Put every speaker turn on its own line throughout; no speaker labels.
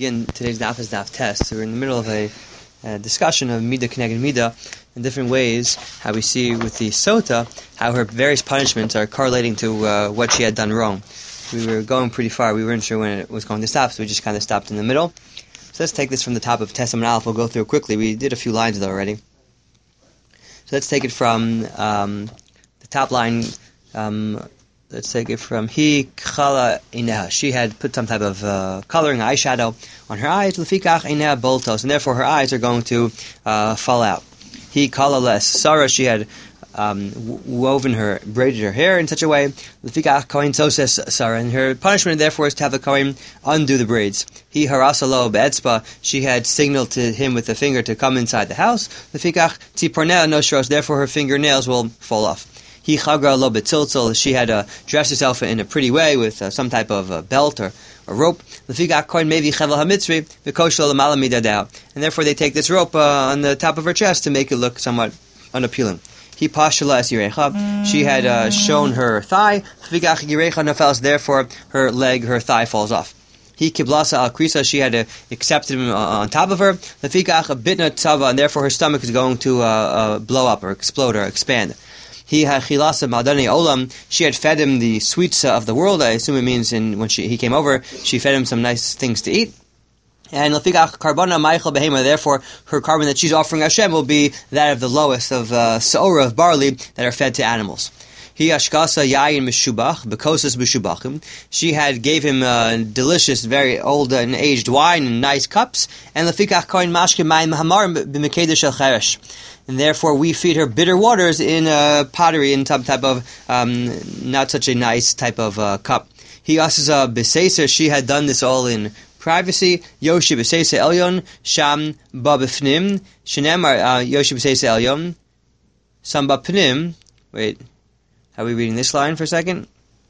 begin today's daf is daf test. So we're in the middle of a discussion of midah k'neged midah in different ways. How we see with the sota how her various punishments are correlating to what she had done wrong. We were going pretty far. We weren't sure when it was going to stop, so we just kind of stopped in the middle. So let's take this from the top of Testament Aleph. We'll go through it quickly. We did a few lines though already. So let's take it from the top line. Let's take it from Hi Kala Ineha. She had put some type of coloring, eyeshadow on her eyes. Lefikach Ineha Boltos, and therefore her eyes are going to fall out. Hi Kala Les Sarah. She had braided her hair in such a way. Lefikach Kohen Soses Sarah, and her punishment therefore is to have the Kohen undo the braids. Hi Harasalo Be'etzba. She had signaled to him with the finger to come inside the house. Lefikach Tzipornea Noshros. Therefore her fingernails will fall off. He chagra lo betziltzil. She had dressed herself in a pretty way with some type of belt or a rope. Lefigach kohen mevi chevel hamitzri v'koshlo l'mala midadao. And therefore they take this rope on the top of her chest to make it look somewhat unappealing. He pashala es yirecha. She had shown her thigh. Lefigach yirecha nafels. Therefore her thigh falls off. He kiblasa al krisa. She had accepted him on top of her. Lefigach bitna tzava. And therefore her stomach is going to blow up or explode or expand. He had chilasa madani olam. She had fed him the sweets of the world. I assume it means when he came over, she fed him some nice things to eat. And lefigach karbana meichel behema. Therefore, her carbon that she's offering Hashem will be that of the lowest of saora of barley that are fed to animals. He ashkasa yayin mishubach bekosas mishubachim. She had gave him delicious, very old and aged wine in nice cups. And lefigach koin mashke mayim hamar b'mekedesh shel cheresh. And therefore we feed her bitter waters in pottery, in some type of not such a nice type of cup. He asks b'seiser. She had done this all in privacy. Yoshi b'seiser elyon sham ba b'fnim shenemar Yoshi b'seiser elyon sam ba pnim. Wait, how are we reading this line for a second?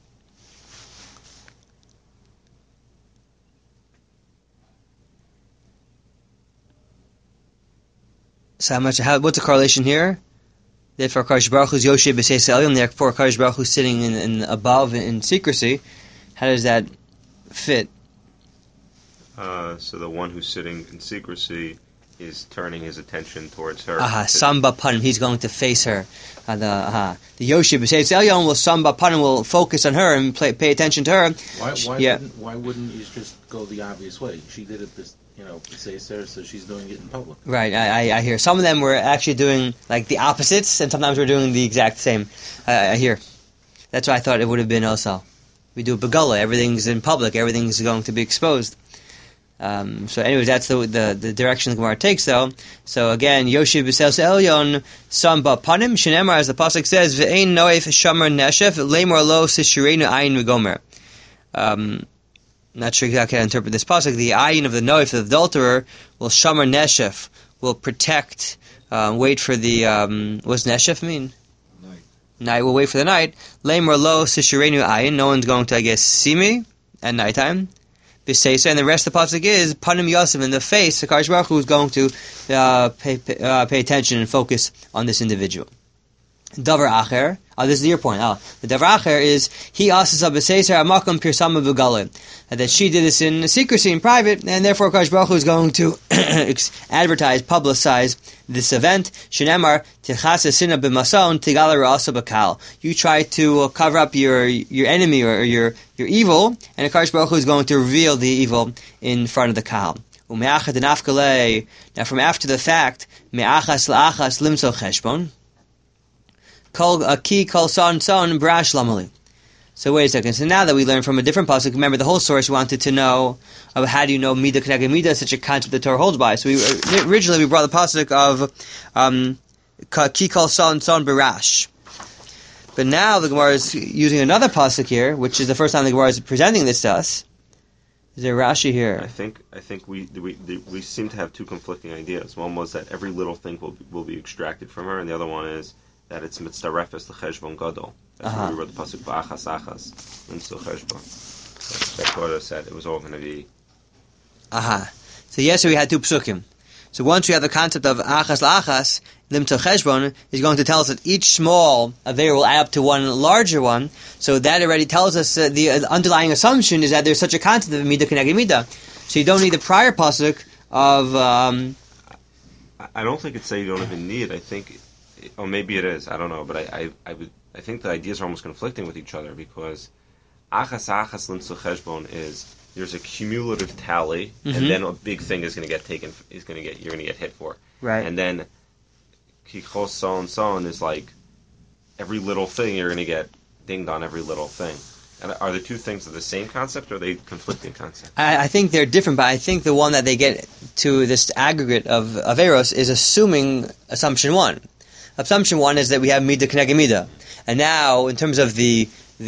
So what's the correlation here? Therefore, Kadosh Baruch Hu's Yosheb b'seis elyon. Therefore, Kadosh Baruch Hu's sitting in above in secrecy. How does that fit?
So the one who's sitting in secrecy is turning his attention towards her.
Samba panim. He's going to face her. The Yosheb b'seis elyon will samba panim, will focus on her and pay attention to her.
Why wouldn't you just go the obvious way? She did it this. Say Sarah, so she's doing it in public.
Right, I hear. Some of them were actually doing like the opposites, and sometimes we're doing the exact same. I hear. That's why I thought it would have been also. We do begala, everything's in public, everything's going to be exposed. So anyways, that's the direction the Gemara takes though. So again, Yoshi b'seis elyon samba panim shenemar, as the pasuk says, ve'ein noef shamar neshef lemor lo sishirenu ayin v'gomer. Not sure exactly how to interpret this pasuk. The ayin of the noif, the adulterer, will shamar neshef, will protect, wait for the, what's neshef mean? Night. Will wait for the night. Lemor lo sishirenu ayin, no one's going to, I guess, see me at nighttime. B'seisa, and the rest of the pasuk is panim yosef, in the face, the Kadosh Baruch Hu is going to pay attention and focus on this individual. Davar acher. This is your point. The davar acher is he asks b'seiser amakom pirsama v'galim, that she did this in secrecy, in private, and therefore Kadosh Baruch Hu is going to advertise, publicize this event. Shenemar tichas sina b'mason tigala ra'asa b'kal. You try to cover up your enemy or your evil, and Kadosh Baruch Hu is going to reveal the evil in front of the kal. Umeachad nafkalei. Now, from after the fact, me'achas la'achas limso cheshbon. Kol son brash lamali. So wait a second. So now that we learned from a different pasuk, remember the whole source wanted to know of how do you know midah k'neged midah, such a concept the Torah holds by. So originally we brought the pasuk of ki kol son barash. But now the Gemara is using another pasuk here, which is the first time the Gemara is presenting this to us. Is there Rashi here?
I think we seem to have two conflicting ideas. One was that every little thing will be extracted from her, and the other one is that it's mitzarefes l'cheshbon gadol. That's why we wrote the pasuk ba'achas achas limso cheshbon. That's what I said. It was all going to be.
So yes, we had two psukim. So once we have the concept of achas la'achas, limto cheshbon is going to tell us that each small aver will add up to one larger one. So that already tells us the underlying assumption is that there's such a concept of midah k'neged midah. So you don't need the prior pasuk of.
I don't think it's say you don't even need it. I think, or maybe it is. I don't know, but I think the ideas are almost conflicting with each other because achas limtzu cheshbon is there's a cumulative tally, and then a big thing is going to get taken. You're going to get hit for.
Right.
And then kichos so on is like every little thing you're going to get dinged on every little thing. And are the two things the same concept, or are they conflicting concepts?
I think they're different, but I think the one that they get to this aggregate of Averos is assuming assumption one. Assumption one is that we have Midah Keneged Midah. And now, in terms of the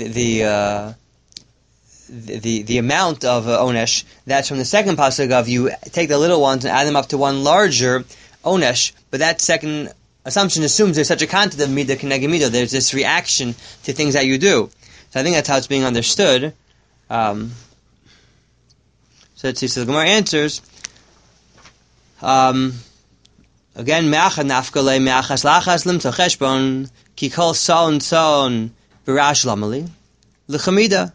amount of Onesh, that's from the second pasuk of you take the little ones and add them up to one larger Onesh, but that second assumption assumes there's such a concept of Midah Keneged Midah. There's this reaction to things that you do. So I think that's how it's being understood. So let's see. So the Gemara answers. Again, me'achad nafkale me'achas lachas limto cheshbon ki kol son v'rash lamali l'chamida.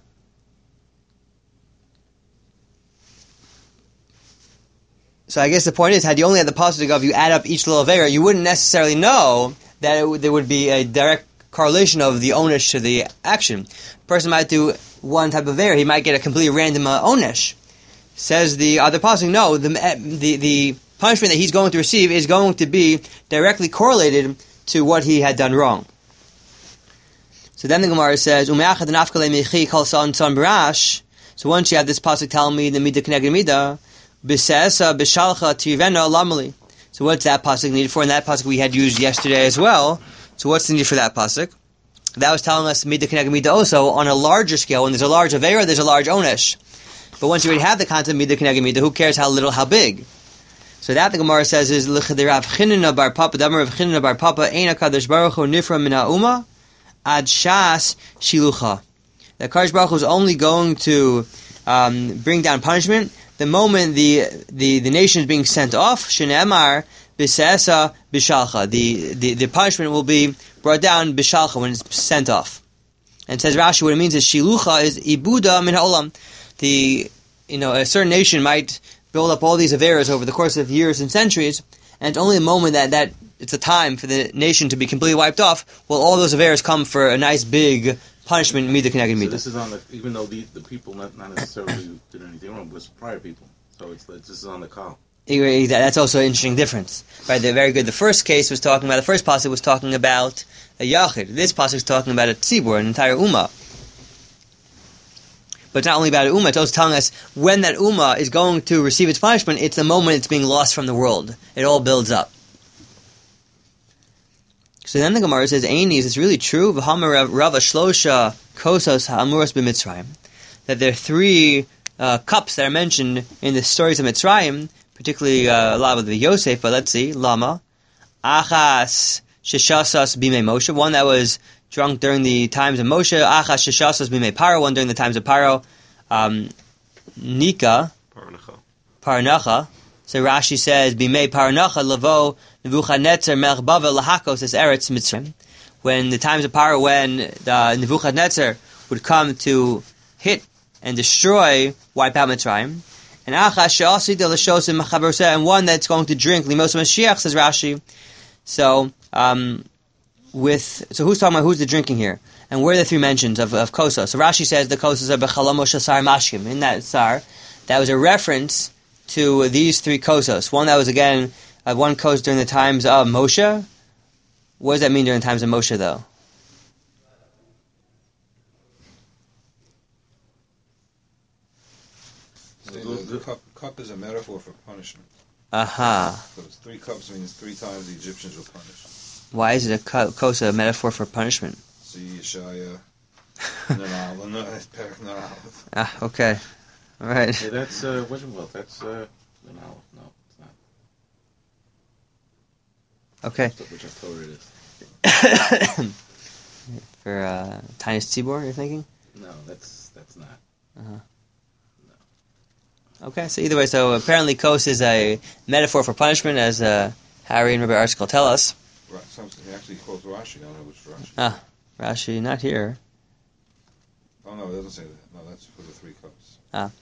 So I guess the point is, had you only had the pasuk of you add up each little avera, you wouldn't necessarily know that there would be a direct correlation of the onesh to the action. A person might do one type of avera, he might get a completely random onesh. Says the other pasuk, no, the punishment that he's going to receive is going to be directly correlated to what he had done wrong. So then the Gemara says, so once you have this pasuk telling me the midah keneged midah, b'se'esa b'shalcha tivena lamali. So what's that pasuk needed for? And that pasuk we had used yesterday as well. So what's the need for that pasuk? That was telling us midah keneged midah also on a larger scale. When there's a large avera, there's a large onesh. But once you already have the concept of midah keneged midah, who cares how little, how big? So that the Gemara says is l'chadirav chinina bar papa damar of chinina bar papa ein hakadosh baruch hu nifra min ha'uma ad shas shilucha. That Kadosh Baruch Hu is only going to bring down punishment the moment the nation is being sent off. Shene'emar b'se'esa b'shalcha. The punishment will be brought down b'shalcha when it's sent off. And says Rashi, what it means is shilucha is ibuda min ha'olam. A certain nation might build up all these averas over the course of years and centuries, and it's only the moment that it's a time for the nation to be completely wiped off, will all those averas come for a nice big punishment, midah keneged midah.
So this is on even though the people not necessarily did anything wrong, but it's prior people. So this is on the call.
That's also an interesting difference. Right, very good. The first case was talking about, the first pasuk was talking about a yachid. This pasuk is talking about a tzibur, an entire ummah. But it's not only about an ummah, it's also telling us when that ummah is going to receive its punishment, it's the moment it's being lost from the world. It all builds up. So then the Gemara says, Einis, it's really true, V'hamar Rava Shlosha Kosos Ha'amuros b'Mitzrayim, that there are three cups that are mentioned in the stories of Mitzrayim, particularly a lot of the Yosef, but let's see, Lama, Achas Sheshasas Bimei Moshe, one that was drunk during the times of Moshe, Achas Sheshasas Bimei Paro, one during the times of Paro, Nika, Parnacha. So Rashi says, Bimei Parnacha Lavo Nebuchadnezzar Melech Bavel Lahakos es Eretz Mitzrayim. When the times of Paro, when Nebuchadnezzar would come to hit and destroy, wipe out Mitzrayim. And Achas She'asida L'Shosim Machaberoseh, and one that's going to drink Limos Mashiach, says Rashi. So, who's talking about, who's the drinking here? And where are the three mentions of Kosos? So Rashi says the Kosos are B'chalomo Shasar Mashkim. In that Sar, that was a reference to these three Kosos. One that was, again, one Kos during the times of Moshe. What does that mean during the times of Moshe, though?
The cup is a metaphor for punishment.
Aha.
So it's 3 cups means 3 times the Egyptians were punished.
Why is it a Kos a metaphor for punishment?
See Yeshaya, Perek Narav.
Ah, okay. All right.
Hey, that's Wishenwolf. That's no, it's not.
Okay.
Which I told her it is.
For Tinius Tzibor, you're thinking?
No, that's not.
Uh-huh. Okay, so either way, so apparently Kos is a metaphor for punishment, as Harry and Rabbi Arskell tell us.
Right, he actually quotes Rashi. I don't know which Rashi.
Ah, Rashi, not here.
Oh no, it doesn't say that. No, that's for the 3 cups.
Ah,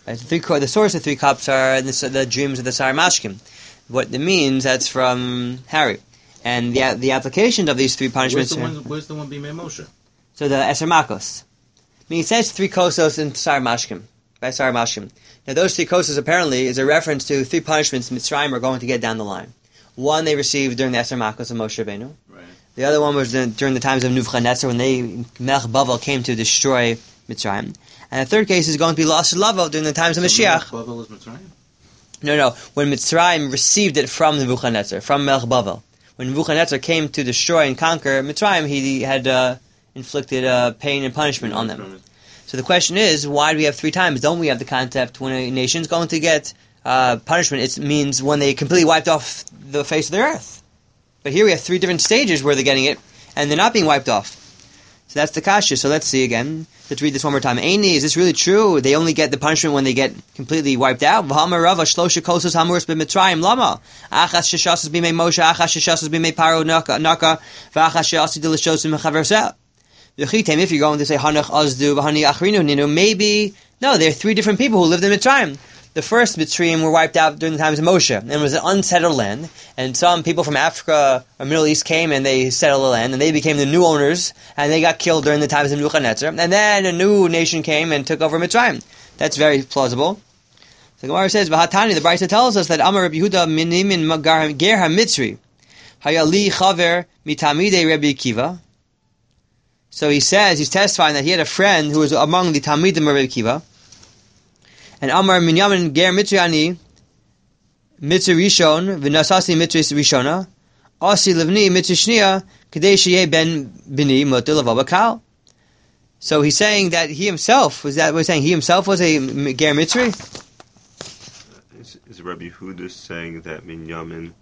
Right? The source of 3 cups are the dreams of the Sar Mashkim. What it means, that's from Harry. And the application of these 3 punishments...
Where's the one Bimei Moshe?
So the Eser Makos. I mean, it says 3 kosos in Sar Mashkim. By Sar Mashkim. Now those 3 kosos apparently is a reference to 3 punishments Mitzrayim are going to get down the line. One they received during the Eser Makos of Moshe Rabbeinu.
Right.
The other one was during the times of Nebuchadnezzar when Melech Bavel came to destroy Mitzrayim. And the third case is going to be lost Lavo during the times of Mashiach.
Bavel is Mitzrayim?
No. When Mitzrayim received it from Nebuchadnezzar, from Melech Bavel. When Nebuchadnezzar came to destroy and conquer Mitzrayim, he had inflicted pain and punishment on them. So the question is, why do we have 3 times? Don't we have the concept when a nation's going to get punishment, it means when they completely wiped off the face of the earth. But here we have 3 different stages where they're getting it, and they're not being wiped off. So that's the kasha. So let's see again. Let's read this one more time. Eini, is this really true? They only get the punishment when they get completely wiped out? V'hamar Rava, shlosha kosos hamuros b'Mitzrayim, lama? Achas sheshasas b'mei Moshe, achas sheshasas b'mei Paro naka, v'achas she'asi d'lishosim v'chaverseh. If you're going to say Hanach Azdu V'Hani Achrinu Ninu, maybe no, there are 3 different people who lived in Mitzrayim. The first Mitzrayim were wiped out during the times of Moshe, and it was an unsettled land. And some people from Africa or Middle East came and they settled the land, and they became the new owners, and they got killed during the times of Nebuchadnezzar. And then a new nation came and took over Mitzrayim. That's very plausible. The Gemara says, "V'hatani." The Brisa tells us that Amar Rabbi Yehuda minimin magar ger hamitzri hayali chaver mitamidei Rabbi Akiva. So he says, he's testifying that he had a friend who was among the Talmidim of Rabbi Akiva. And Amar Minyamin Ger Mitzri Mitzri Rishon, V'nasasi Mitzri Rishona, Asi Livni Mitzri Shnia, Kadei Sheyeh Ben Bini Motil Avabakal. So he's saying that he himself, was that what he's saying? He himself was a Ger Mitzri?
Is Rabbi Yehuda saying that Minyamin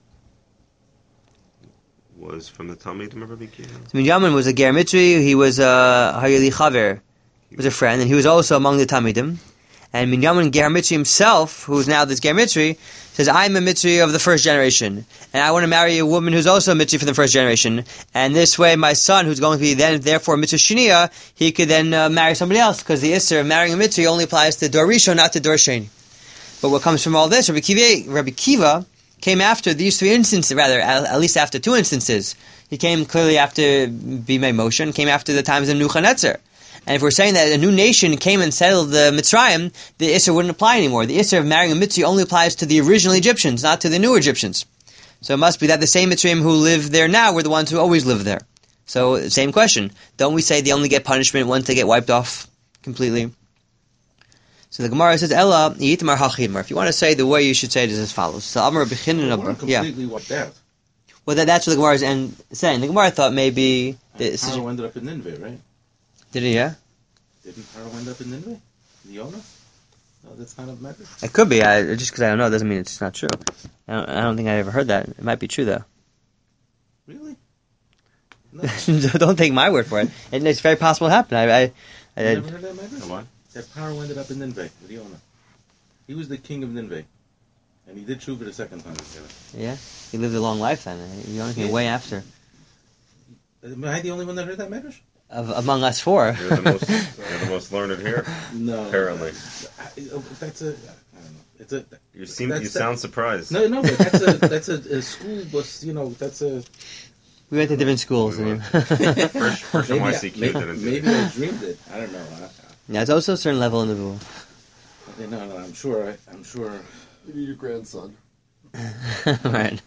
was from the Talmidim of Rabbi Akiva?
So Minyamin was a Ger Mitzri, he was a Hayali Chaver, was a friend, and he was also among the Talmidim. And Minyamin Ger Mitzri himself, who is now this Ger Mitzri, says, I'm a Mitzri of the first generation, and I want to marry a woman who's also a Mitzri from the first generation, and this way my son, who's going to be then therefore Mitzri Shiniya, he could then marry somebody else, because the Isser of marrying a Mitzri only applies to Dor Rishon, not to Dor Sheni. But what comes from all this, Rabbi Akiva came after these 3 instances, rather, at least after 2 instances. He came clearly after Bimei Moshe, and came after the times of Nebuchadnezzar. And if we're saying that a new nation came and settled the Mitzrayim, the Isser wouldn't apply anymore. The Isser of marrying a Mitzri only applies to the original Egyptians, not to the new Egyptians. So it must be that the same Mitzrayim who live there now were the ones who always lived there. So, same question. Don't we say they only get punishment once they get wiped off completely? So the Gemara says, Ella, Yitmar HaChidmar. If you want to say the way, you should say it is as follows. So Amar B'chinan
They weren't completely wiped out.
Well, that's what the Gemara is saying. The Gemara thought maybe...
Paro ended up in Nineveh, right?
Did he, yeah?
Didn't Paro end up in Nineveh? Yonah? No, that's not a matter?
It could be. Just because I don't know doesn't mean it's not true. I don't think I ever heard that. It might be true, though.
Really? No.
Don't take my word for it. It's very possible it happened.
I never heard that matter?
What?
That Paro ended up in Nineveh with Yonah. He was the king of Nineveh. And he did tshuva the second time.
Yeah? He lived a long life then. You only came way after.
Am I the only one that heard that matter?
Among us 4.
You're the most learned here.
No.
Apparently.
That's a... I don't know.
You sound surprised.
No, but that's a school bus, that's a...
We went to different schools.
First YCQ didn't do it.
Maybe I dreamed it. I don't know.
Yeah, it's also a certain level in the rule.
No, I'm sure.
Maybe your grandson.
Right.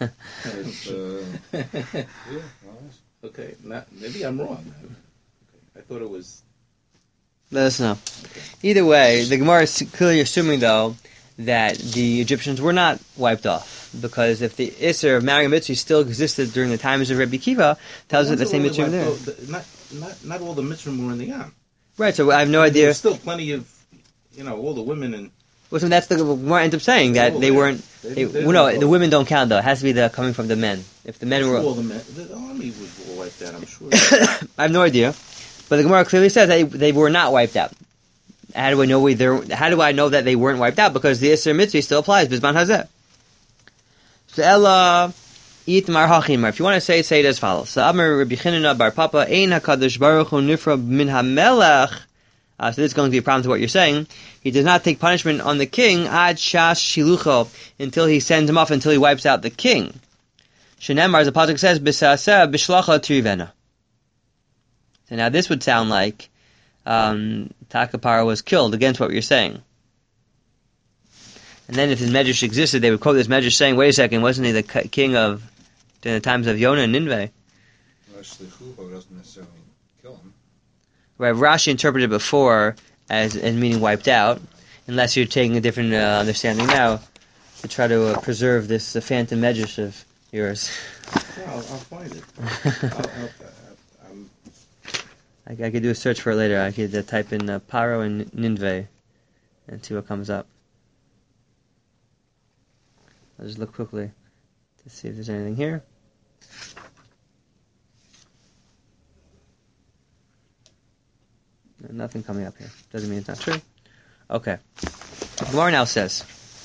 Okay, maybe I'm wrong. I thought it was...
Let us know. Either way, the Gemara is clearly assuming, though, that the Egyptians were not wiped off. Because if the Isser of marrying a Mitzri still existed during the times of Rabbi Akiva, tells us that the same Mitzri were there.
Not all the Mitzrim were in the Yam.
Right, so I have no idea.
There's still plenty of, all the women and...
Well, so that's the Gemara ends up saying, that they weren't... the women don't count, though. It has to be coming from the men. If the men were...
All the men, the army was all wiped out, I'm sure.
I have no idea. But the Gemara clearly says that they were not wiped out. How do I know that they weren't wiped out? Because the Isser Mitzri still applies. Bizman Hazeh. So Ella Itmar Hachimar. If you want to say it as follows. So Amar Rabbi Chanina Bar Papa Ein HaKadosh Baruch Hu Nifra Min HaMelech So this is going to be a problem to what you're saying. He does not take punishment on the king ad shas shilucho, until he sends him off, until he wipes out the king. Shenemar, as the pasuk says, b'saseh b'shlacha tirivena. So now this would sound like Takapara was killed against what you're saying. And then if this medrash existed, they would quote this medrash saying, wait a second, wasn't he the king of during the times of Yonah and Nineveh?
Well, shlichucho doesn't necessarily kill him.
Right, Rashi interpreted before as meaning wiped out, unless you're taking a different understanding now to try to preserve this phantom medrash of yours.
Yeah, I'll find it.
I could do a search for it later. I could type in Paro and Nineveh and see what comes up. I'll just look quickly to see if there's anything here. Nothing coming up here. Doesn't mean it's not true. Okay. Gemara now says,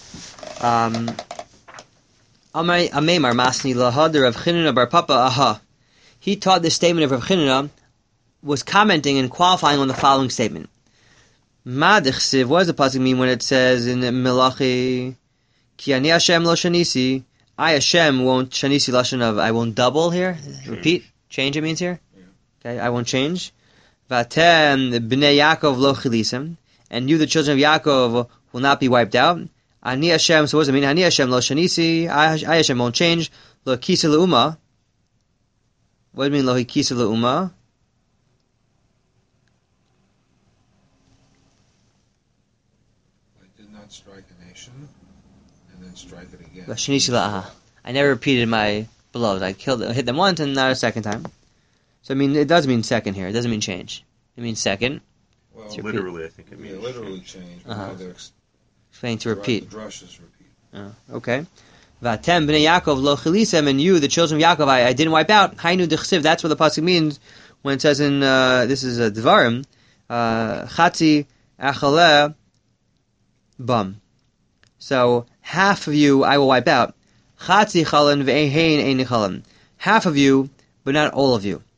Amar Masni Lahad Rav Chinina Bar Papa Aha. He taught this statement of Rav Chinina, was commenting and qualifying on the following statement. Ma dechsiv, what does the pasuk mean when it says in Melachi, Ki ani Hashem lo shanisi, I Hashem won't shanisi lashon of I won't double here? Repeat? Change it means here? Okay, I won't change. Vatem b'nei Yaakov lo chilisem, and you the children of Yaakov will not be wiped out. Ani Hashem, so what does it mean? Ani Hashem lo shanisi, I Hashem won't change. Lo kisa le'uma. What does it mean lo kisa le'uma?
I did not strike a nation, and then strike it again.
Lo shanisi la'aha. I never repeated my blows. I hit them once and not a second time. So I mean, it does mean second here. It doesn't mean change. It means second.
Well,
Literally, I think it means
literally change.
Explaining to repeat.
The drush is repeat.
Okay. Vatem b'nei Yaakov lo chilisem, and you, the children of Yaakov, I didn't wipe out. Hainu dechsiv. That's what the pasuk means when it says in this is Devarim, chatzi achaleh bum. So half of you I will wipe out. Chatzi chalan ve'ein ein chalan. Half of you, but not all of you.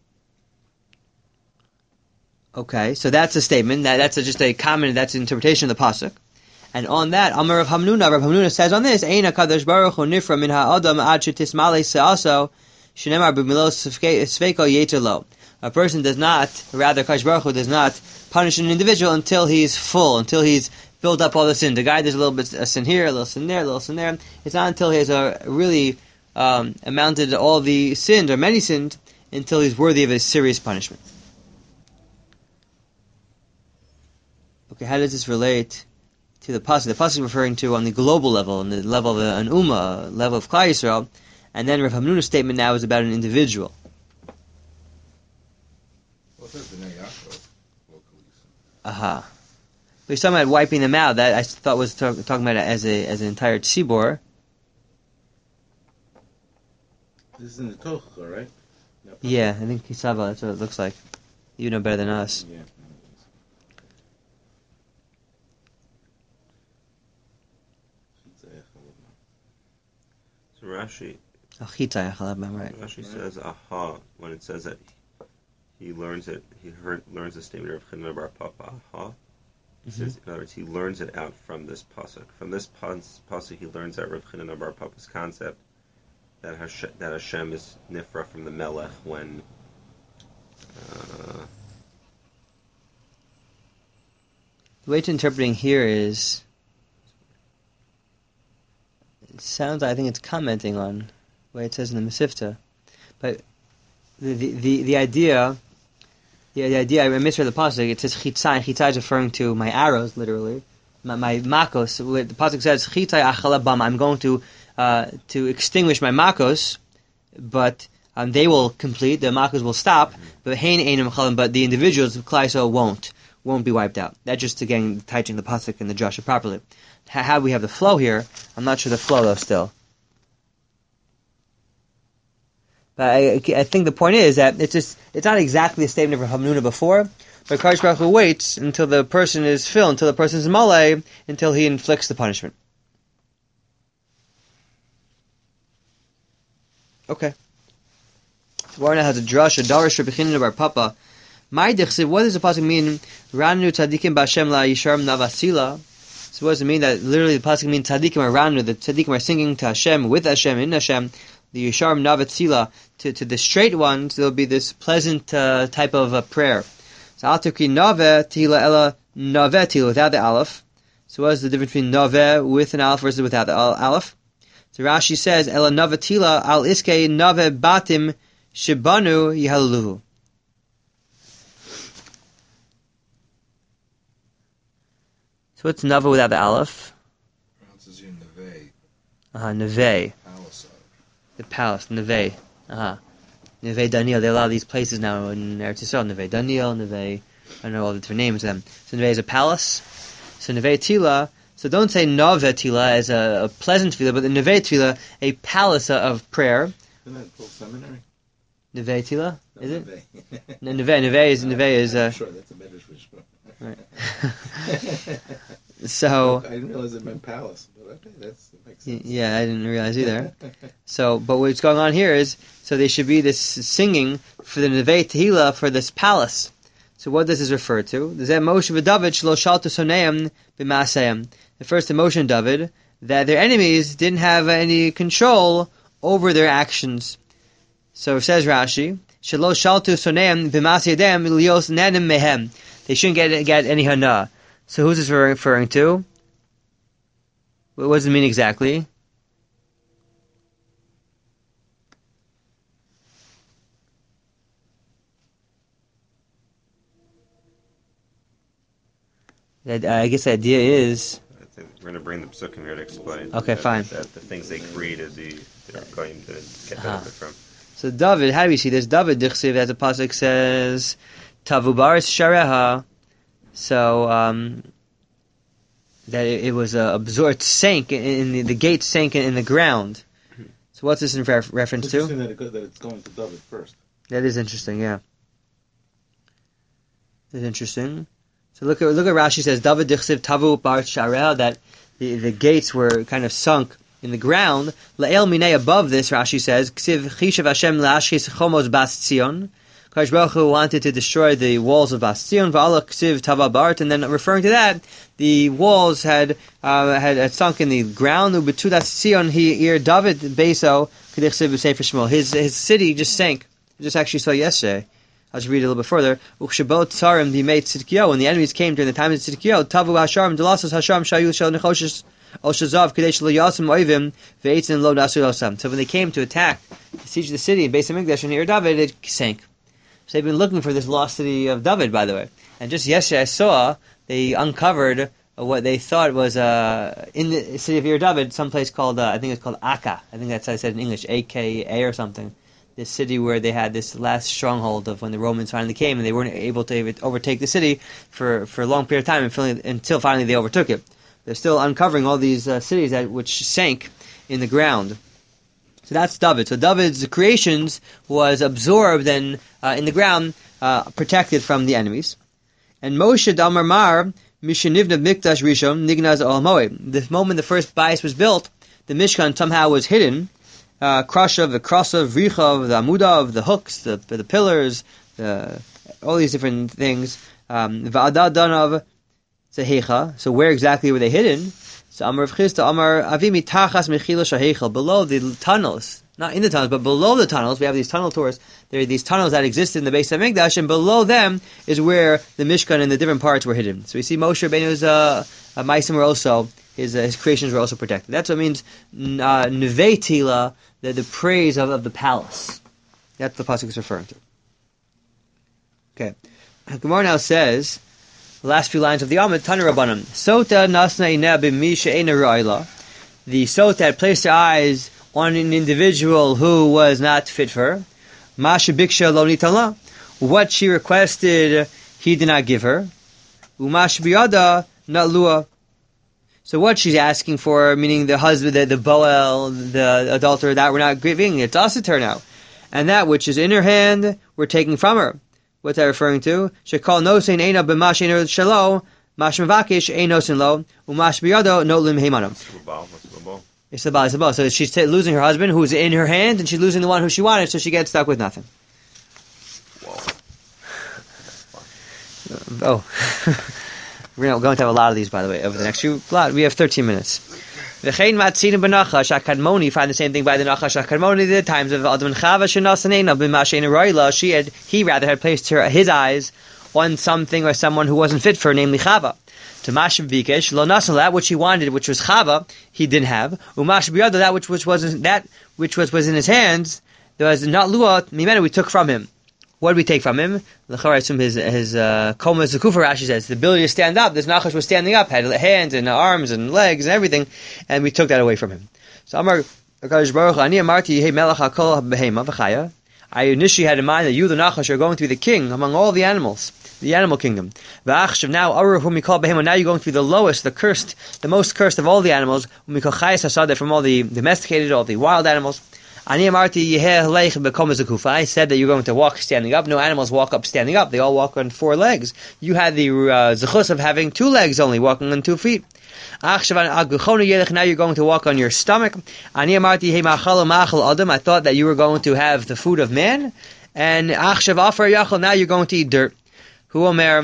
Okay, so that's a statement. That's just a comment. That's an interpretation of the pasuk. And on that, Amar Rav Hamnuna says on this, Ein HaKadosh Baruch Hu nifra min ha'adam ad shetismale se'aso shenemar b'milo sveiko yeter lo. A person does not, rather Kadosh Baruch Hu does not punish an individual until he's full, until he's built up all the sin. The guy, there's a little bit of sin here, a little sin there, a little sin there. It's not until he has really amounted to all the sins, or many sins, until he's worthy of a serious punishment. Okay, how does this relate to the pasuk? The pasuk is referring to on the global level, on the level of an ummah, level of Klal Yisrael, and then Rav Hamnuna's statement now is about an individual.
Well, it says b'nei Yaakov lo chilisem.
Aha. But he's talking about wiping them out. That I thought was talking about it as an entire tzibor.
This is in the Tocha, right?
Yeah, I think Kisava, that's what it looks like. You know better than us.
Yeah.
So Rashi
Right.
Rashi says aha when it says that he learns it. Learns the statement of Chinna Bar Papa. Aha. He says, in other words, he learns it out from this pasuk. From this pasuk, he learns out Rav Chinna Bar Papa's concept that Hashem is nifra from the Melech when.
The way to interpreting here is, it sounds, I think it's commenting on the way it says in the Mesivta, but the idea, I misread the pasuk. It says chitzai. Chitzai is referring to my arrows, literally, my makos. The pasuk says chitzai achala bam. I'm going to extinguish my makos, but they will complete. The makos will stop, but hein einim chalim. But the individuals of Klal Yisrael won't be wiped out. That's just again touching the pasuk and the drasha properly. How we have the flow here, I'm not sure the flow though still. But I think the point is that it's not exactly a statement of Rav Hamnuna before, but Kadosh Baruch Hu waits until the person is filled, until the person is malay, until he inflicts the punishment. Okay. Warna has a drush, a darish Rabbi Chinina Bar Papa, My dichsiv, what does the pasuk mean? Ranu tzadikim b'Hashem la yisharim navasila. So what does it mean that literally the pasuk means tzadikim are ranu, the tzadikim are singing to Hashem, with Hashem, in Hashem, the yisharim navatzila, to the straight ones, there'll be this pleasant type of prayer. So atukri nave tila ella nave tila, without the aleph. So what is the difference between nave with an aleph versus without the aleph? So Rashi says, ella nave tila al iske nave batim shibanu yihaluhu. So what's Nava without the Aleph?
Pronounces you Neve.
Neve.
Palace of.
The palace, Neve. Neve Daniel. There are a lot of these places now in Eretz Yisrael. Neve Daniel, Neve, I don't know all the different names of them. So Neve is a palace. So Neve Tila. So don't say Nave Tila as a pleasant tefillah, but the Neve Tila, a palace of prayer.
Isn't that called seminary?
Neve Tila? Is it?
Neve.
Neve is
Sure, that's a Medrash.
right. So
I didn't realize it meant palace, but okay, that makes sense.
yeah, I didn't realize either. So, but what's going on here is, so they should be this singing for the Nevei Tehillah for this palace. So what does this refer to? The first emotion, David, that their enemies didn't have any control over their actions. So says Rashi, they shouldn't get any hana. So who's this referring to? What does it mean exactly? I guess the idea is...
I think we're going to bring the psukim here to explain.
Okay, fine.
That the things they created, the Kohen didn't get benefit from.
So David, how do we see this? David Dichsiv, as the pasuk says, Tavu baris shareha. So that it was absorbed, it sank in the gate sank in the ground. So what's this in reference
It's
to?
interesting that it's going to David first.
That is interesting, yeah. That's interesting. So look at Rashi says David Dichsiv Tavu baris shareha, that the gates were kind of sunk in the ground. La'el minei, above this, Rashi says, Ksiv chishav Hashem la'ashchis chomos bas Tzion. Kadosh Baruch Hu wanted to destroy the walls of Bas Tzion. V'ala ksiv tava bart, and then referring to that, the walls had sunk in the ground. U'betudas Tzion he ir David beso kedich siv b'sefer Shmuel. His city just sank. I just actually saw yesterday. I'll just read it a little bit further. Uchshabot tzarim b'mei Tzidkiyahu. When the enemies came during the time of Tzidkiyahu, tavu hasharim delasos hasharim shayu shel nechoshes. So when they came to attack, to siege the city in Beis Hamikdash and Ir David, it sank. So they've been looking for this lost city of David, by the way. And just yesterday I saw they uncovered what they thought was in the city of Ir David, someplace called, I think it's called Akka. I think that's how I said in English, A-K-A or something. This city where they had this last stronghold of when the Romans finally came, and they weren't able to overtake the city for a long period of time until finally they overtook it. They're still uncovering all these cities which sank in the ground. So that's David. So David's creations was absorbed and in the ground, protected from the enemies. And Moshe Damar Mar, Mishnivna Mikdash Rishon, Nignaz Al Moed. The moment the first bias was built, the Mishkan somehow was hidden. Krashav, the Krasav, Richav, the Amudav, the hooks, the pillars, all these different things. Va'adadanav. So where exactly were they hidden? So Amar Rav Chisda, Amar Avimi Tachas Mechila Shahechel, below the tunnels, not in the tunnels, but below the tunnels. We have these tunnel tours. There are these tunnels that existed in the Beis Hamikdash, and below them is where the Mishkan and the different parts were hidden. So we see Moshe Rabbeinu's Maisim were also, his creations were also protected. That's what it means Nevei Tila, the praise of the palace. That's the pasuk is referring to. Okay, Gemara now says. The last few lines of the Amud, Tana Rabbanan. Sota nasna ineh b'mi she'ena ra'ila. The Sota had placed her eyes on an individual who was not fit for her. Ma shebiksha lo nitala. What she requested, he did not give her. Uma shebiyada not lua. So what she's asking for, meaning the husband, the Boel, the adulterer, that we're not giving, it's us to turn out. And that which is in her hand, we're taking from her. What's that referring to? Shekal nosein eina b'mash eino shelo, mash mevakish ein nosein lo, umash biyado no lim heimanam. It's the Baal. So she's losing her husband, who's in her hand, and she's losing the one who she wanted, so she gets stuck with nothing. Oh. We're going to have a lot of these, by the way, over the next few. We have 13 minutes. V'chein matzina b'nachash HaKadmoni, find the same thing by the Nachash HaKadmoni, the times of Adam and Chava shenasanena b'mashein roila. He rather had placed his eyes on something or someone who wasn't fit for, namely Chava. To Mashav Vikesh, lo nasan, that which he wanted, which was Chava, he didn't have. Umashav Biyada, that which was in his hands, there was not luat mimenu, we took from him. What did we take from him? His Koma Zakufa Rashi says, the ability to stand up. This Nachash was standing up, had hands and arms and legs and everything, and we took that away from him. So Amar HaKadosh Baruch Hu, Ani Amarti Yehei Melech HaKol HaBehema V'chaya. I initially had in mind that you, the Nachash, are going to be the king among all the animals, the animal kingdom. V'achshav, now Aru whom we call Behema, now you're going to be the lowest, the cursed, the most cursed of all the animals, whom we call Chayes HaSadeh, from all the domesticated, all the wild animals. I said that you're going to walk standing up. No animals walk up standing up. They all walk on 4 legs. You had the zechus of having 2 legs only, walking on 2 feet. Now you're going to walk on your stomach. I thought that you were going to have the food of man. And now you're going to eat dirt. Hu omer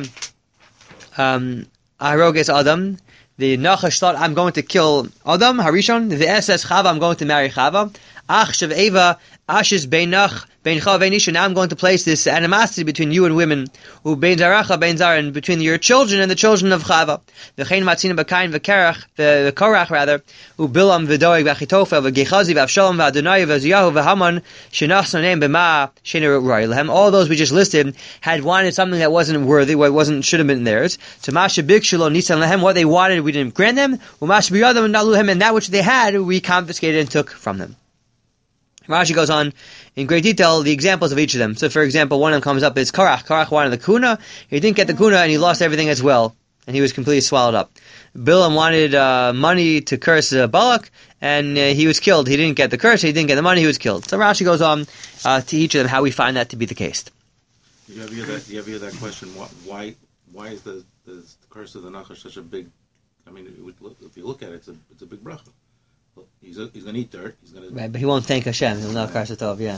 Aroges Adam. The Nachash thought, I'm going to kill Adam, Harishon. The SS Chava, I'm going to marry Chava. Achshav Eva, Ashes Beinach, Beincha Beinisha. Now I'm going to place this animosity between you and women. U Bein Zaracha, Bein Zaran, between your children and the children of Chava. V'chein Matzina B'kain V'kerach, V'korach rather. U Bilam V'doeg V'achitofel V'gechazi V'avshalom V'adonai V'ziyahu V'haman Shenach Sonem B'ma Shener Roy Lehem. All those we just listed had wanted something that wasn't worthy, what should have been theirs. To Masha Bikshalo Nisan Lehem, what they wanted we didn't grant them. U'Masha B'yadam Naluhem, and that which they had we confiscated and took from them. Rashi goes on in great detail the examples of each of them. So, for example, one of them comes up is Korach. Korach wanted the kuna. He didn't get the kuna, and he lost everything as well, and he was completely swallowed up. Bilam wanted money to curse Balak, and he was killed. He didn't get the curse. He didn't get the money. He was killed. So Rashi goes on to each of them how we find that to be the case.
You ever hear that question? Why is the curse of the Nachash such a big? I mean, if you look at it, it's a big bracha. He's going to eat dirt.
Right, but he won't thank Hashem. He'll not curse it off. Yeah.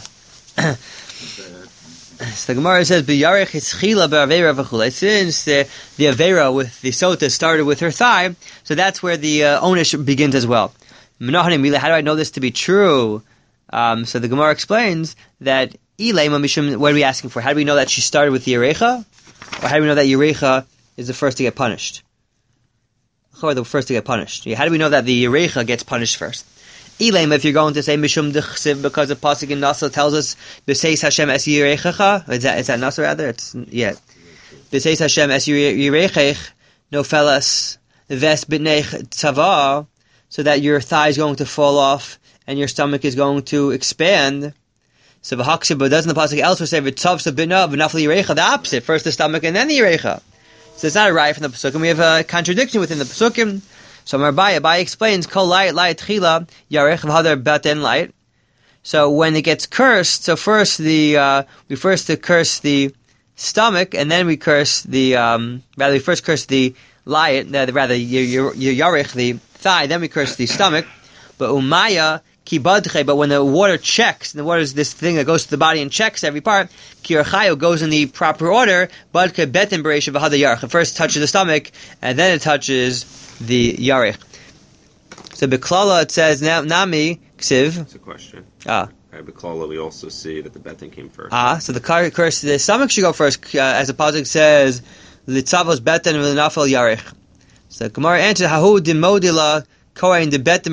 So the Gemara says, "B'yarech ischila b'avera v'chulei." Since the avera with the sota started with her thigh, so that's where the onish begins as well. How do I know this to be true? So the Gemara explains that what are we asking for? How do we know that she started with the Yerecha, or how do we know that Yerecha is the first to get punished? The first to get punished. How do we know that the Yerecha gets punished first? Elaim, if you're going to say Mishum Dechsiv, because the pasuk in Nasa tells us B'seis Hashem es Yerechecha. Is that Nasa rather? B'seis Hashem es Yerechech nofelas ves b'nech tzava, so that your thigh is going to fall off and your stomach is going to expand. So v'haksib, but doesn't the pasuk elsewhere say v'tzav sabina v'nafli Yerecha? The opposite, first the stomach and then the Yerecha. So it's not a riot from the Pesukim. We have a contradiction within the Pesukim. So Abai explains, Kol light tchila, yarech v'hadar baten light. So when it gets cursed, so first we first curse the stomach, and then we curse we first curse the light, yarech, the thigh, then we curse the stomach. But umaya, but when the water checks, and the water is this thing that goes to the body and checks every part, kirchayo goes in the proper order, but betin bereisha v'hada yarech. It first touches the stomach, and then it touches the yarech. So beklala it says nami ksiv.
That's a question. Beklala we also see that the betin came first.
So the stomach should go first, as the pasuk says, litzavos betin v'nafel yarech. So Gemara answers hahu dimodila. That's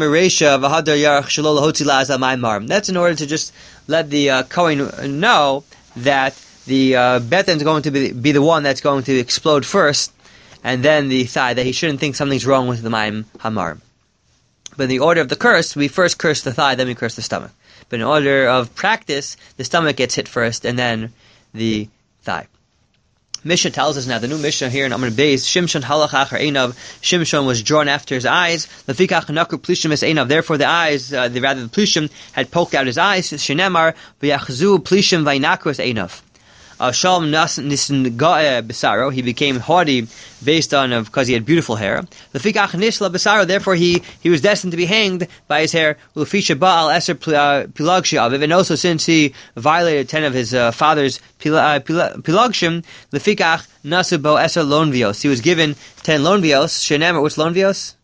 in order to just let the Kohen know that the Beten is going to be the one that's going to explode first, and then the thigh, that he shouldn't think something's wrong with the Maim Hamar. But in the order of the curse, we first curse the thigh, then we curse the stomach. But in order of practice, the stomach gets hit first, and then the thigh. Mishnah tells us now, the new Mishnah here in Amud Beis, Shimshon halach achar einav, Shimshon was drawn after his eyes, lefikach nakru plishim es einav, therefore the eyes, the plishim had poked out his eyes, shenemar, v'yachzu plishim v'inakru es einav. Shalom Nisan Besaro, he became haughty based on because he had beautiful hair. Lefikach Nisla Besaro, therefore he was destined to be hanged by his hair. Lufisha Baal Eser Pilagshi Aviv, and also since he violated 10 of his father's Pilagshim, Lefikach Nasu Bo Eser Lonvios, he was given 10 Lonvios. Shenem, what's Lonvios?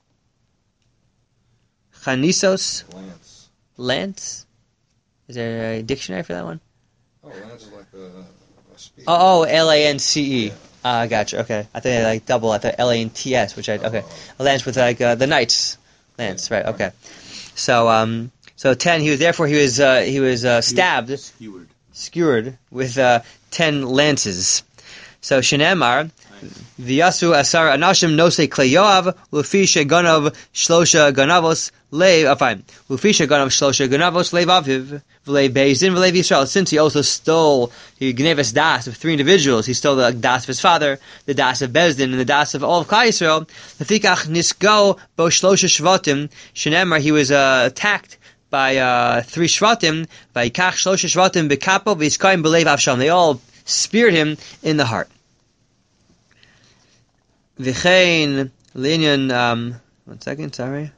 Chanisos? Lance? Is there a dictionary for that one?
Oh, Lance is like a speed.
Oh, Lance. Gotcha. Okay, I thought they had like double. I thought Lants, which a lance with like the knights. Lance, right? Okay. So 10. He was stabbed, skewered with 10 lances. So Shenemar. V'yasu asar anashim nosei klei Yoav l'fisha ganav shlosha ganavos leiv afayim l'fisha ganav shlosha ganavos leiv aviv v'leiv beizin v'leiv Yisrael. Since he also stole, he gave us das of 3 individuals. He stole the das of his father, the das of Bezdin, and the das of all of Klal Yisrael. L'fikach nisgo bo shlosha shvatim shenemar. He was attacked by 3 shvatim. V'yikach shlosha shvatim b'kapo v'yiskayim b'leiv Avshalom. They all speared him in the heart. V'chein linyan. 1 second, sorry.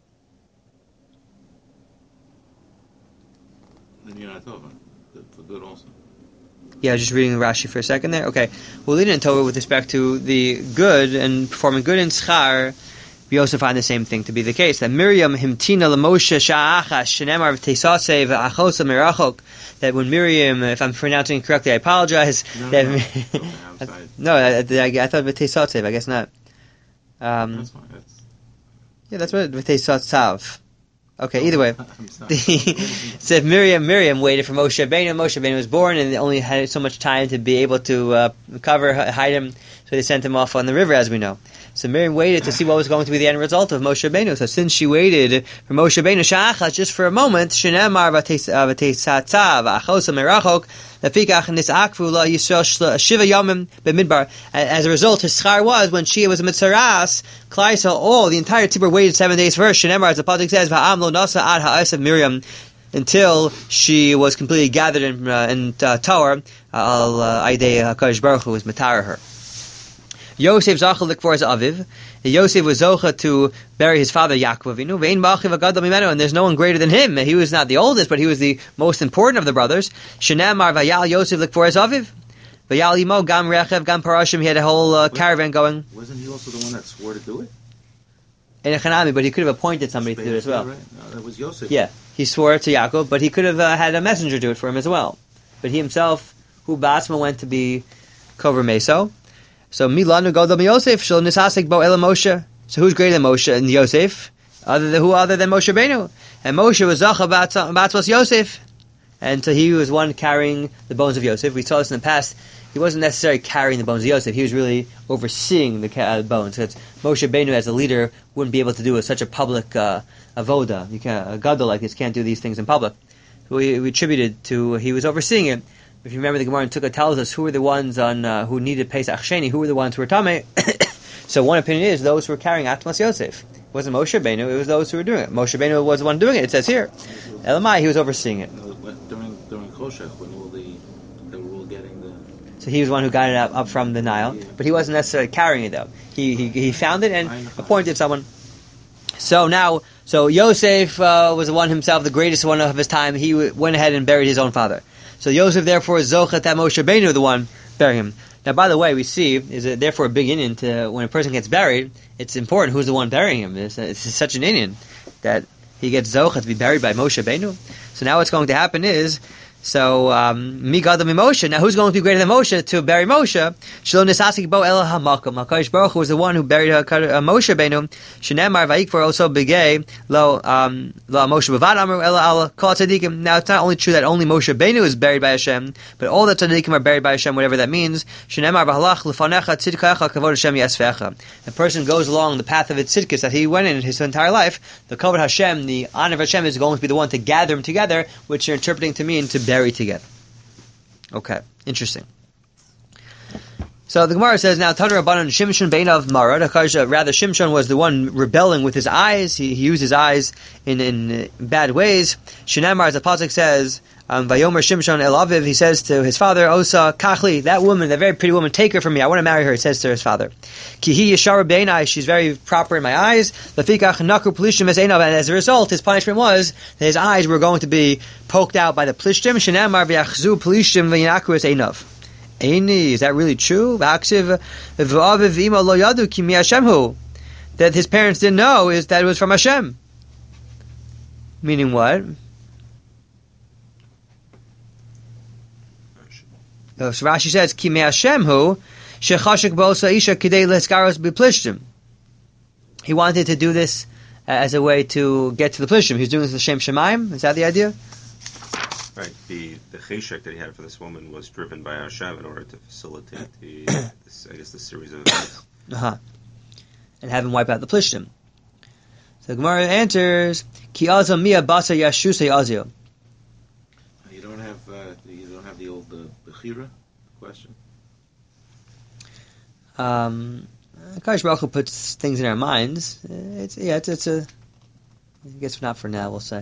Linyan Tova, for good also.
Yeah, I was just reading Rashi for a second there. Okay. Well, linyan Tova with respect to the good and performing good in schar, we also find the same thing to be the case. That Miriam himtina l'Moshe sha'achas shenemar v'teisasei v'achosa merachok. That when Miriam, if I'm pronouncing it correctly, I apologize.
No,
I thought v'teisasei, I guess not.
That's fine.
Yeah, that's what v'teisatsav. Okay, either way. So if Miriam waited for Moshe Rabbeinu. Moshe Rabbeinu was born and only had so much time to be able to hide him, so they sent him off on the river, as we know. So Miriam waited to see what was going to be the end result of Moshe Rabbeinu. So since she waited for Moshe Rabbeinu sha'achas just for a moment, shenemar v'teisatzav v'achosa merachok lefikach nisakvu la Yisrael shiva yomim b'midbar. As a result, his schar was when she was a mitzaras, Klal Yisrael, the entire tzibur waited 7 days for her. Shenemar, as the pasuk says, v'am lo nasa ad ha'as of Miriam, until she was completely gathered in Torah al Aidei HaKadosh Baruch Hu was matar her. Yosef zachal for his aviv. Yosef was zocha to bury his father Yaakov Avinu. Ve'in ba'achiv agadol mimenu, and there's no one greater than him. He was not the oldest, but he was the most important of the brothers. Shenamar vayal Yosef for his aviv. Vayal imo gam rechev gam parashim. He had a whole caravan going.
Wasn't he also the one that swore to do it?
In a Chanami, but he could have appointed somebody to do it as well.
Right? No, that was Yosef.
Yeah, he swore to Yaakov, but he could have had a messenger do it for him as well. But he himself, who Basma went to be Kover Meso. So Milanu Godel Yosef shel nisasek bo ela Moshe. So who's greater than Moshe and Yosef? Other than Moshe Rabbeinu? And Moshe was zacha batzvos Yosef, and so he was one carrying the bones of Yosef. We saw this in the past. He wasn't necessarily carrying the bones of Yosef. He was really overseeing the bones. Because Moshe Rabbeinu, as a leader, wouldn't be able to do such a public avoda. You can't, a gadol like this can't do these things in public. We attributed to he was overseeing it. If you remember, the Gemara in Tukah tells us who were the ones who needed Pesach Sheni, who were the ones who were Tameh. So one opinion is those who were carrying Atmas Yosef. It wasn't Moshe Rabbeinu, it was those who were doing it. Moshe Rabbeinu was the one doing it, it says here. Elamai, he was overseeing it.
During Koshech, when they were all getting the...
So he was the one who got it up from the Nile, but he wasn't necessarily carrying it though. He found it and appointed someone. So Yosef was the one himself, the greatest one of his time. He went ahead and buried his own father. So Yosef therefore is zochet that Moshe Rabbeinu, the one burying him. Now, by the way, we see is therefore a big inyan to when a person gets buried. It's important who's the one burying him. It's such an inyan that he gets zochet to be buried by Moshe Rabbeinu. So now what's going to happen is mi gadol mi Moshe. Now who's going to be greater than Moshe to bury Moshe? Shelo nisasik bo el hamakom. HaKadosh Baruch Hu was the one who buried Moshe Rabbeinu. Shenemar vayikvar also begay lo Moshe bavad amru el al kol tzadikim. Now it's not only true that only Moshe Rabbeinu is buried by Hashem, but all the tzadikim are buried by Hashem, whatever that means. Shenemar v'halach lefanecha tzidkacha kavod Hashem yasvecha. A person goes along the path of its tzidkus that he went in his entire life. The kavod Hashem, the honor of Hashem, is going to be the one to gather them together, which you're interpreting to mean to bury together. Okay, interesting. So the Gemara says now, Tadar Rabbanan Shimshon Beinav Mara. Rather, Shimshon was the one rebelling with his eyes. He used his eyes in bad ways. Shinamar, as the pasuk says, Vayomer Shimshon El Aviv, he says to his father, Osa Kachli, that woman, that very pretty woman, take her from me. I want to marry her. He says to his father, Kihi Yeshar Beinai, she's very proper in my eyes. Lafikach Nakur Plishtim Es Einav, and as a result, his punishment was that his eyes were going to be poked out by the Plishtim. Shinamar V'Yachzu Plishtim V'Yinakur Es Einav. Eini, is that really true? That his parents didn't know is that it was from Hashem. Meaning what? So Rashi says, Ki me Hashem hu shechashik b'osa isha kidei leskaros b'plishtim. He wanted to do this as a way to get to the plishtim. He was doing this with Shem Shemaim. Is that the idea?
Right. The cheshek that he had for this woman was driven by Hashem in order to facilitate the series of events.
And have him wipe out the plishtim. So Gemara answers, Ki azam miya basa yashusei azio.
You don't have the old bechira question.
Kadosh Baruch Hu puts things in our minds. It's a. I guess not for now. We'll say.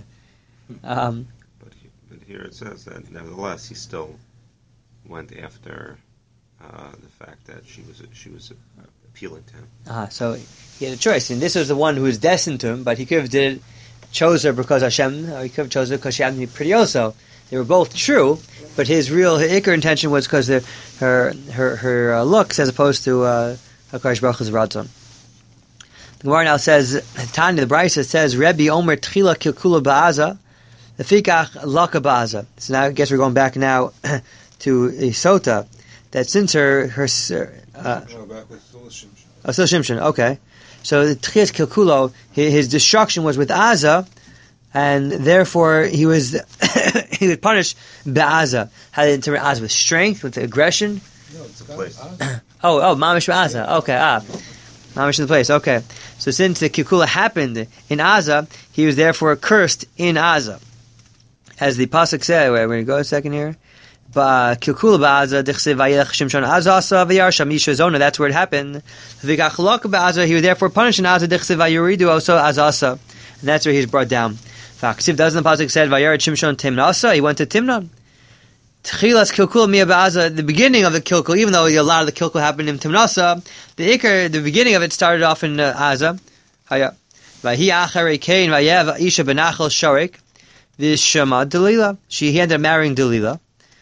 But here it says that nevertheless he still went after the fact that she was appealing to him.
So he had a choice, and this was the one who was destined to him. But he could have chose her because Hashem, or he could have chosen her because she happened to be pretty also. They were both true, but his ikar intention was because her looks as opposed to HaKadosh Baruch Hu's Ratzon. The Gemara now says, Tanya, the Brisa says, Rebbe Omer Tchila Kilkula Ba'aza, Lefikach Laka Ba'aza. So now I guess we're going back now to Sota, that since her
still
Shimshon, okay. So the Tchias Kilkulo, his destruction was with Aza, and therefore he was he was punished Ba'aza. How did it interpret Aza? With strength, with aggression?
No, it's
The place.
Mamish Ba'aza. Okay, Mamish in the place. Okay. So since the Kilkula happened in Aza, he was therefore cursed in Aza. As the pasuk said, we're going to go a second here. Kilkula Ba'aza, Dichsev Vayelech Shimshon Azasa V'yar Shamisha Zona. That's where it happened. V'gachlok Ba'aza, he was therefore punished in Aza, Dichsev Vayuridu also Azasa. And that's where he's brought down. V'aksiv doesn't the pasuk said Vayar Shimshon Timnasa, he went to Timna. Tchilas Kilkul Mia Ba'aza, the beginning of the Kilkul, even though a lot of the Kilkul happened in Timnasa, the beginning of it started off in Aza. V'hi Acharei Kain V'yev Isha Benachal Sharik V'shama Delila. He ended up marrying Delila.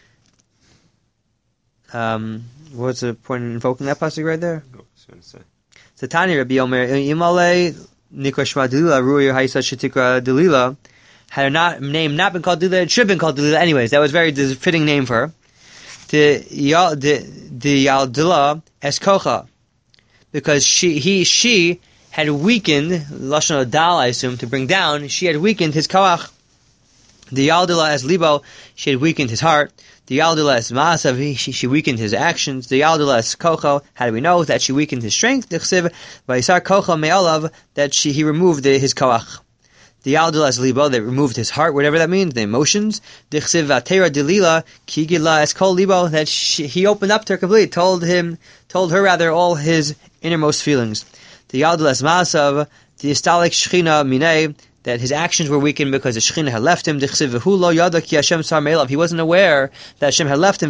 What's the point in invoking that pasuk right there? So Tani Rabbi Omer Imale Nikra Shema Delila Ruya Haisa Shetikra Delila. Had her name not been called Delila, it should have been called Delila anyways. That was a very fitting name for her. The Yaldila Eskocha, because she had weakened Lashon Dal, I assume, to bring down. She had weakened his koach. The Yaldila as Libo, she had weakened his heart. The Yaldila as Maasav, she weakened his actions. The Yaldila as Kocho, how do we know that she weakened his strength? The Chsiv Vayisar Kocho Me'olav, that he removed his koach. The Yaldila as Libo, that removed his heart, whatever that means, the emotions. The Chsiv Vatera Delila, Kigila as Kol Libo, that he opened up to her completely, told her all his innermost feelings. The Yaldila as Maasav, the Istalik Shechina Minei, that his actions were weakened because the Shekhinah had left him. He wasn't aware that Hashem had left him.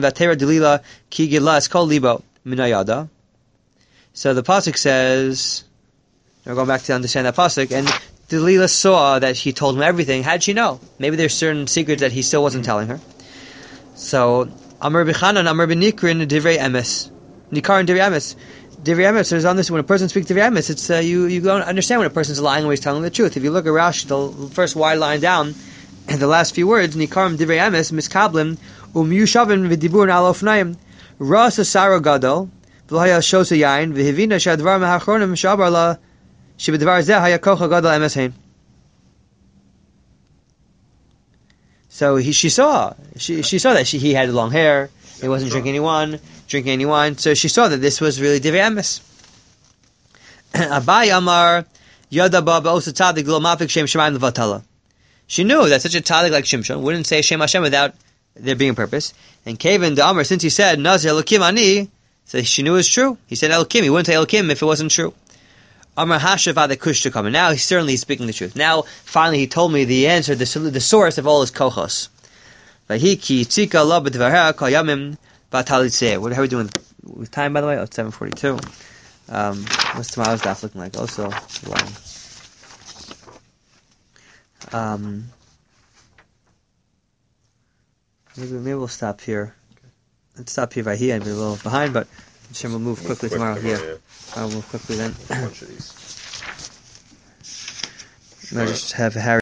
So the pasuk says, we're going back to understand that pasuk, and Delilah saw that he told him everything. How did she know? Maybe there's certain secrets that he still wasn't telling her. So Amar B'chanan, Amar B'nikrin, Divrei Emes, Nikarin Divrei Emes. Divrei Emes is on this. When a person speaks Divrei Emes, it's you don't understand when a person's lying when he's telling the truth. If you look at Rashi, the first wide line down, and the last few words, Nikarim Divrei Emes miskablim yushavim v'dibur al ofnaim ras asara gadol v'lohaya shosa yain v'hivina shadvar mehachronim shabar la shebedvar zeh haya kocha gadol emes hein. So she saw that he had long hair. He wasn't drinking any wine. So she saw that this was really Divrei Emes. Abai Amar Yadaba Ba'osa Tzadik Lo Mafik Shem Shemayim Levatala. She knew that such a tzaddik like Shimshon wouldn't say Shem Hashem without there being a purpose. And Kevin the Amar, since he said Nazir Elokim Ani, So she knew it was true. He said Elokim. He wouldn't say Elokim if it wasn't true. Amar Hashav Ad Kushta coming. Now he's certainly speaking the truth. Now finally he told me the answer, the source of all his kochos. Vahiki tzika lo b'dvarha kol yamim b'talitzeh. How are we doing with time, by the way? Oh, it's 7:42. What's tomorrow's daf looking like? Also long. Maybe we'll stop here. Let's stop here by here. I'd be a little behind, but Hashem will move quickly tomorrow. Yeah, I'll move quickly then.
A bunch of these.
I just have Harry.